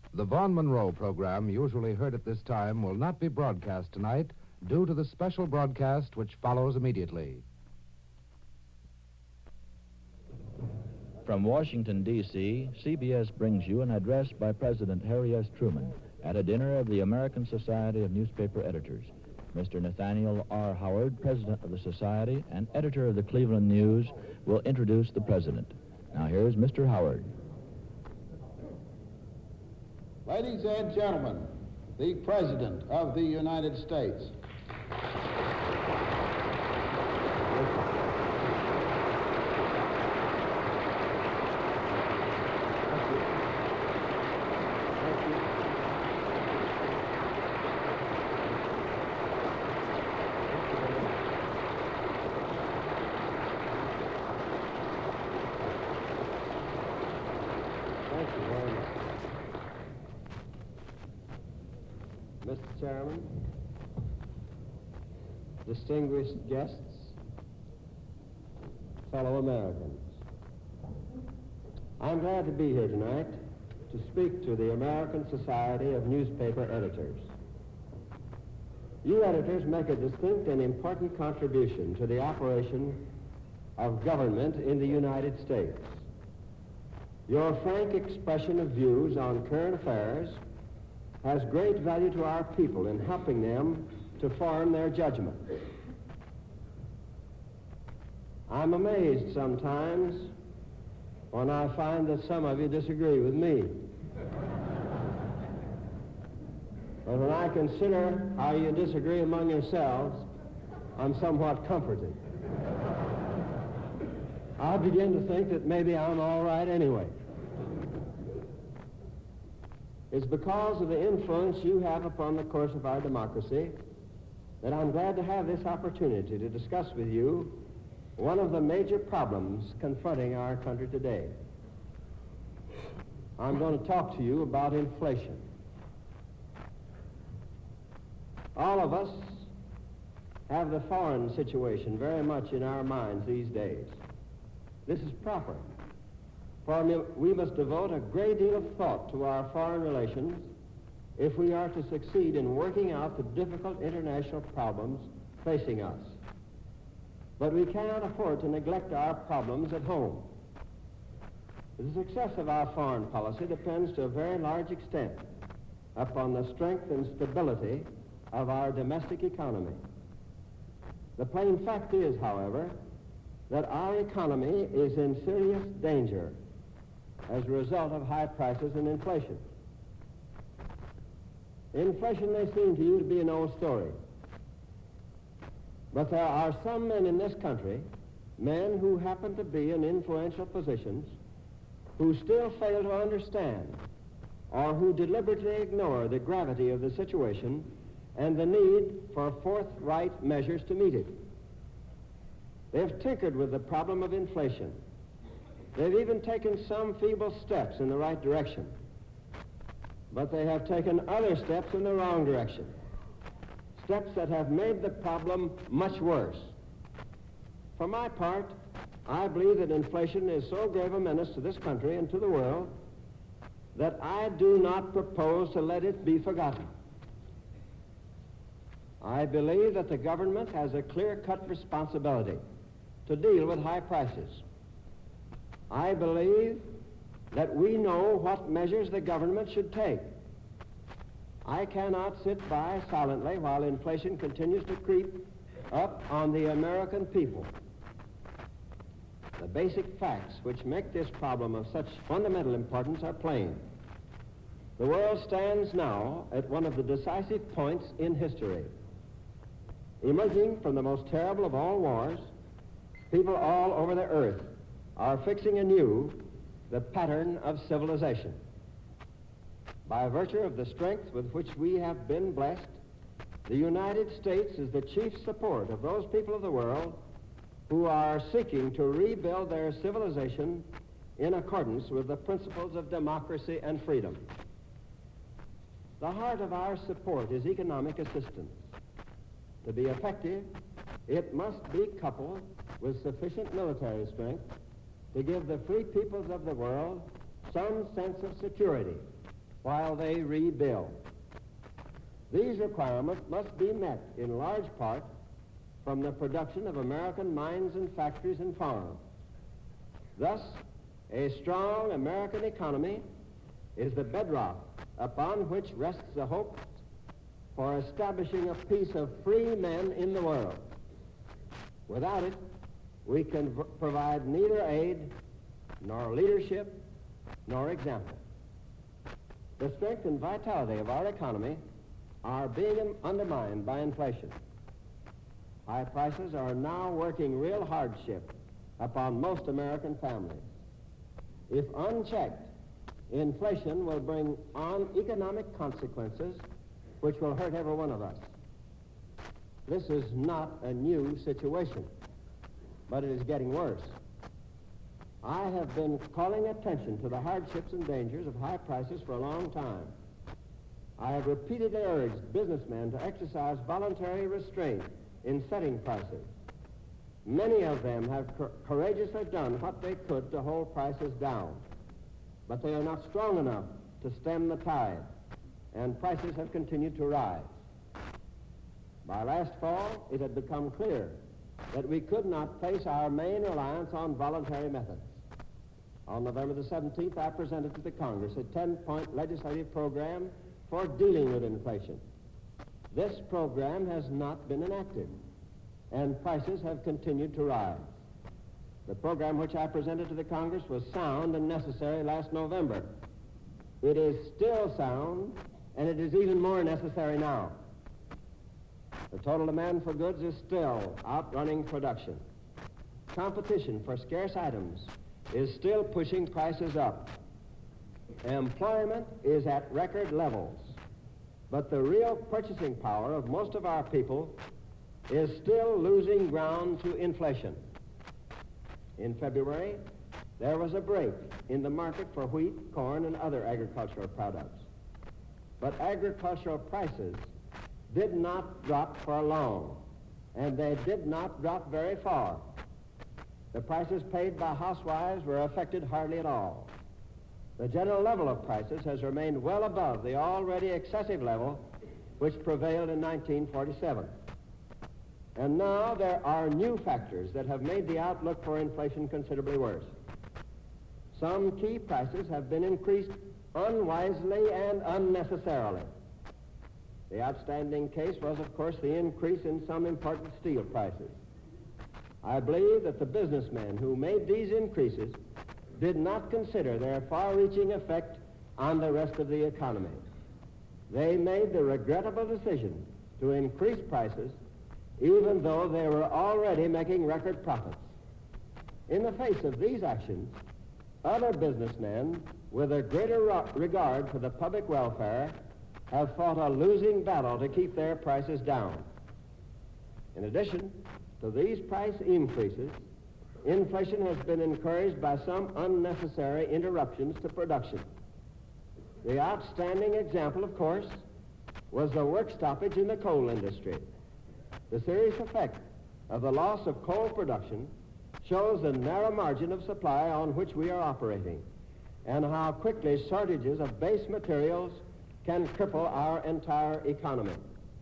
The Vaughn Monroe program, usually heard at this time, will not be broadcast tonight due to the special broadcast which follows immediately. From Washington, D.C., CBS brings you an address by President Harry S. Truman at a dinner of the American Society of Newspaper Editors. Mr. Nathaniel R. Howard, president of the Society and editor of the Cleveland News, will introduce the president. Now here's Mr. Howard. Ladies and gentlemen, the President of the United States. Mr. Chairman, distinguished guests, fellow Americans, I'm glad to be here tonight to speak to the American Society of Newspaper Editors. You editors make a distinct and important contribution to the operation of government in the United States. Your frank expression of views on current affairs has great value to our people in helping them to form their judgment. I'm amazed sometimes when I find that some of you disagree with me. But when I consider how you disagree among yourselves, I'm somewhat comforted. I begin to think that maybe I'm all right anyway. It's because of the influence you have upon the course of our democracy that I'm glad to have this opportunity to discuss with you one of the major problems confronting our country today. I'm going to talk to you about inflation. All of us have the foreign situation very much in our minds these days. This is proper. For we must devote a great deal of thought to our foreign relations if we are to succeed in working out the difficult international problems facing us. But we cannot afford to neglect our problems at home. The success of our foreign policy depends to a very large extent upon the strength and stability of our domestic economy. The plain fact is, however, that our economy is in serious danger as a result of high prices and inflation. Inflation may seem to you to be an old story, but there are some men in this country, men who happen to be in influential positions, who still fail to understand or who deliberately ignore the gravity of the situation and the need for forthright measures to meet it. They've tinkered with the problem of inflation. They've even taken some feeble steps in the right direction, but they have taken other steps in the wrong direction, steps that have made the problem much worse. For my part, I believe that inflation is so grave a menace to this country and to the world that I do not propose to let it be forgotten. I believe that the government has a clear-cut responsibility to deal with high prices. I believe that we know what measures the government should take. I cannot sit by silently while inflation continues to creep up on the American people. The basic facts which make this problem of such fundamental importance are plain. The world stands now at one of the decisive points in history. Emerging from the most terrible of all wars, people all over the earth are fixing anew the pattern of civilization. By virtue of the strength with which we have been blessed, the United States is the chief support of those people of the world who are seeking to rebuild their civilization in accordance with the principles of democracy and freedom. The heart of our support is economic assistance. To be effective, it must be coupled with sufficient military strength to give the free peoples of the world some sense of security while they rebuild. These requirements must be met in large part from the production of American mines and factories and farms. Thus, a strong American economy is the bedrock upon which rests the hope for establishing a peace of free men in the world. Without it, we can provide neither aid, nor leadership, nor example. The strength and vitality of our economy are being undermined by inflation. High prices are now working real hardship upon most American families. If unchecked, inflation will bring on economic consequences which will hurt every one of us. This is not a new situation, but it is getting worse. I have been calling attention to the hardships and dangers of high prices for a long time. I have repeatedly urged businessmen to exercise voluntary restraint in setting prices. Many of them have courageously done what they could to hold prices down, but they are not strong enough to stem the tide, and prices have continued to rise. By last fall, it had become clear that we could not place our main reliance on voluntary methods. On November the 17th, I presented to the Congress a 10-point legislative program for dealing with inflation. This program has not been enacted, and prices have continued to rise. The program which I presented to the Congress was sound and necessary last November. It is still sound, and it is even more necessary now. The total demand for goods is still outrunning production. Competition for scarce items is still pushing prices up. Employment is at record levels, but the real purchasing power of most of our people is still losing ground to inflation. In February, there was a break in the market for wheat, corn, and other agricultural products. But agricultural prices did not drop for long, and they did not drop very far. The prices paid by housewives were affected hardly at all. The general level of prices has remained well above the already excessive level which prevailed in 1947. And now there are new factors that have made the outlook for inflation considerably worse. Some key prices have been increased unwisely and unnecessarily. The outstanding case was, of course, the increase in some important steel prices. I believe that the businessmen who made these increases did not consider their far-reaching effect on the rest of the economy. They made the regrettable decision to increase prices even though they were already making record profits. In the face of these actions, other businessmen, with a greater regard for the public welfare, have fought a losing battle to keep their prices down. In addition to these price increases, inflation has been encouraged by some unnecessary interruptions to production. The outstanding example, of course, was the work stoppage in the coal industry. The serious effect of the loss of coal production shows the narrow margin of supply on which we are operating, and how quickly shortages of base materials can cripple our entire economy.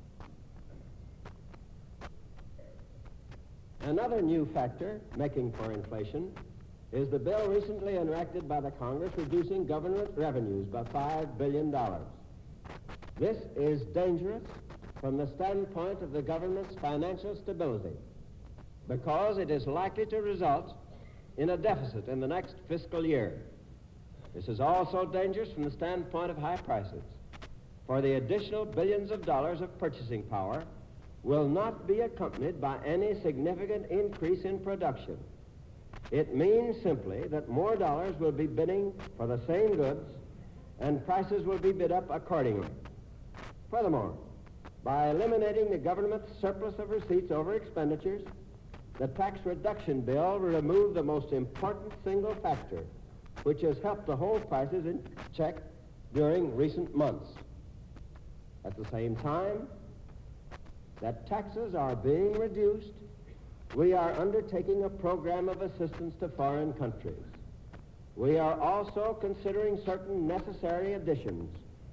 Another new factor making for inflation is the bill recently enacted by the Congress reducing government revenues by $5 billion. This is dangerous from the standpoint of the government's financial stability, because it is likely to result in a deficit in the next fiscal year. This is also dangerous from the standpoint of high prices, for the additional billions of dollars of purchasing power will not be accompanied by any significant increase in production. It means simply that more dollars will be bidding for the same goods, and prices will be bid up accordingly. Furthermore, by eliminating the government's surplus of receipts over expenditures, the tax reduction bill will remove the most important single factor which has helped to hold prices in check during recent months. At the same time that taxes are being reduced, we are undertaking a program of assistance to foreign countries. We are also considering certain necessary additions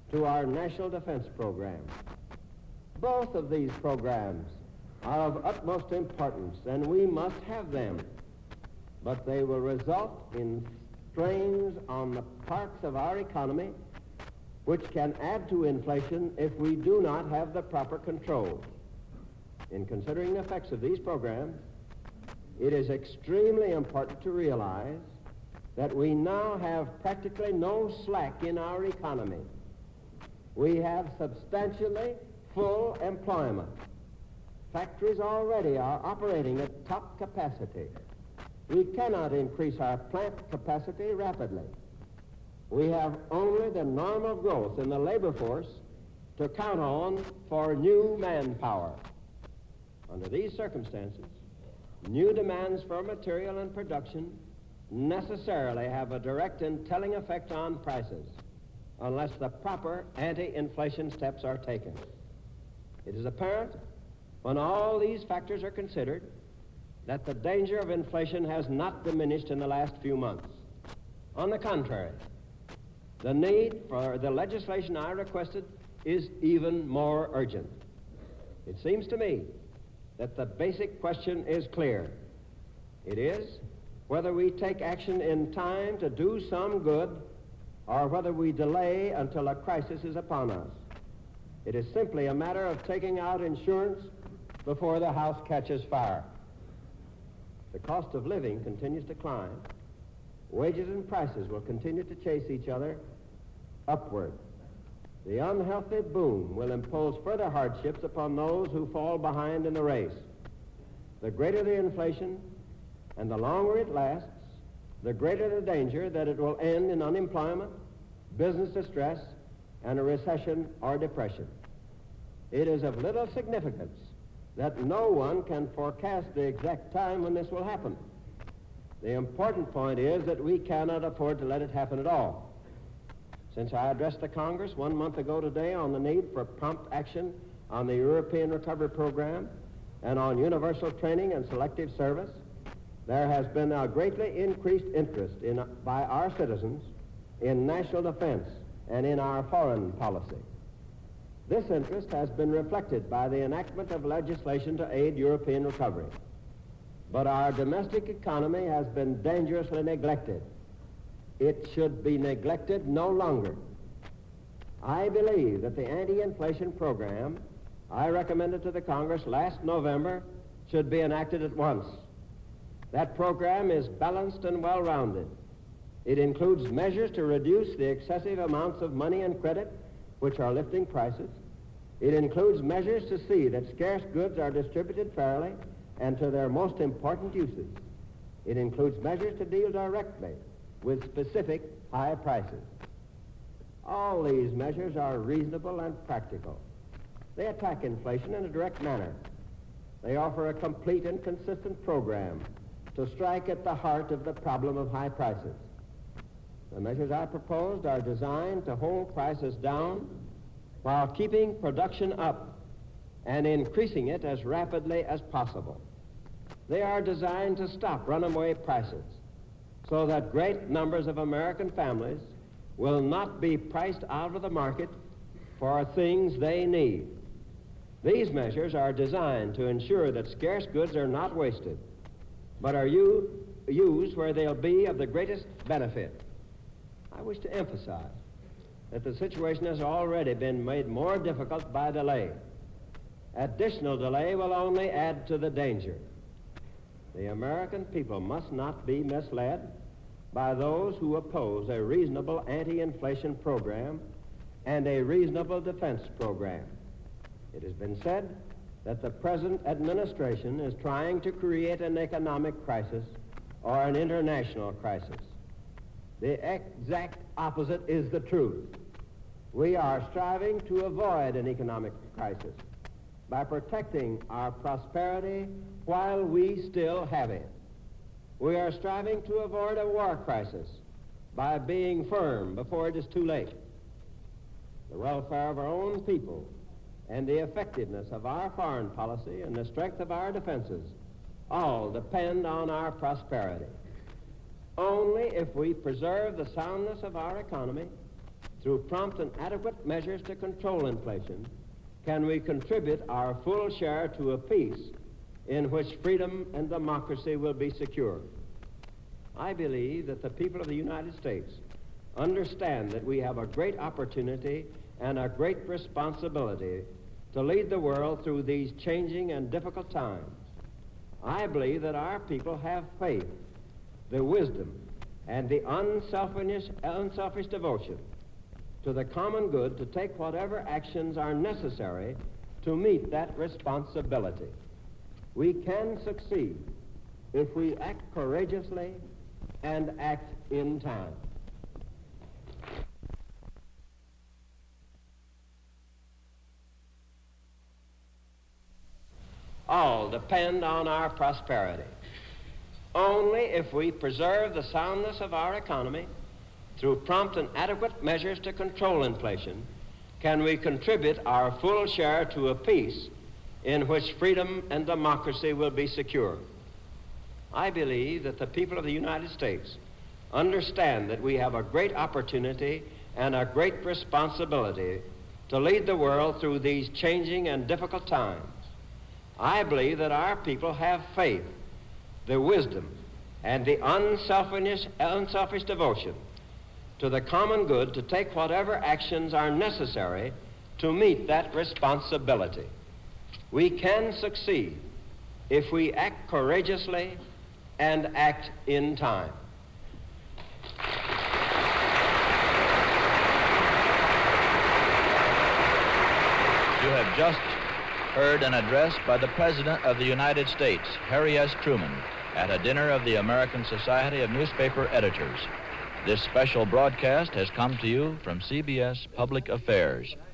to our national defense program. Both of these programs are of utmost importance, and we must have them, but they will result in strains on the parts of our economy which can add to inflation if we do not have the proper control. In considering the effects of these programs, it is extremely important to realize that we now have practically no slack in our economy. We have substantially full employment. Factories already are operating at top capacity. We cannot increase our plant capacity rapidly. We have only the normal growth in the labor force to count on for new manpower. Under these circumstances, new demands for material and production necessarily have a direct and telling effect on prices unless the proper anti-inflation steps are taken. It is apparent, when all these factors are considered, that the danger of inflation has not diminished in the last few months. On the contrary, the need for the legislation I requested is even more urgent. It seems to me that the basic question is clear. It is whether we take action in time to do some good or whether we delay until a crisis is upon us. It is simply a matter of taking out insurance before the house catches fire. The cost of living continues to climb. Wages and prices will continue to chase each other upward. The unhealthy boom will impose further hardships upon those who fall behind in the race. The greater the inflation and the longer it lasts, the greater the danger that it will end in unemployment, business distress, and a recession or depression. It is of little significance that no one can forecast the exact time when this will happen. The important point is that we cannot afford to let it happen at all. Since I addressed the Congress 1 month ago today on the need for prompt action on the European Recovery Program and on universal training and selective service, there has been a greatly increased interest by our citizens in national defense and in our foreign policy. This interest has been reflected by the enactment of legislation to aid European recovery. But our domestic economy has been dangerously neglected. It should be neglected no longer. I believe that the anti-inflation program I recommended to the Congress last November should be enacted at once. That program is balanced and well-rounded. It includes measures to reduce the excessive amounts of money and credit which are lifting prices. It includes measures to see that scarce goods are distributed fairly and to their most important uses. It includes measures to deal directly with specific high prices. All these measures are reasonable and practical. They attack inflation in a direct manner. They offer a complete and consistent program to strike at the heart of the problem of high prices. The measures I proposed are designed to hold prices down while keeping production up and increasing it as rapidly as possible. They are designed to stop runaway prices so that great numbers of American families will not be priced out of the market for things they need. These measures are designed to ensure that scarce goods are not wasted, but are used where they'll be of the greatest benefit. I wish to emphasize that the situation has already been made more difficult by delay. Additional delay will only add to the danger. The American people must not be misled by those who oppose a reasonable anti-inflation program and a reasonable defense program. It has been said that the present administration is trying to create an economic crisis or an international crisis. The exact opposite is the truth. We are striving to avoid an economic crisis by protecting our prosperity while we still have it. We are striving to avoid a war crisis by being firm before it is too late. The welfare of our own people and the effectiveness of our foreign policy and the strength of our defenses all depend on our prosperity. Only if we preserve the soundness of our economy, through prompt and adequate measures to control inflation, can we contribute our full share to a peace in which freedom and democracy will be secure. I believe that the people of the United States understand that we have a great opportunity and a great responsibility to lead the world through these changing and difficult times. I believe that our people have faith, the wisdom, and the unselfish devotion to the common good to take whatever actions are necessary to meet that responsibility. We can succeed if we act courageously and act in time. All depend on our prosperity. Only if we preserve the soundness of our economy through prompt and adequate measures to control inflation can we contribute our full share to a peace in which freedom and democracy will be secure. I believe that the people of the United States understand that we have a great opportunity and a great responsibility to lead the world through these changing and difficult times. I believe that our people have faith, the wisdom, and the unselfish devotion to the common good to take whatever actions are necessary to meet that responsibility. We can succeed if we act courageously and act in time. You have just heard an address by the President of the United States, Harry S. Truman, at a dinner of the American Society of Newspaper Editors. This special broadcast has come to you from CBS Public Affairs.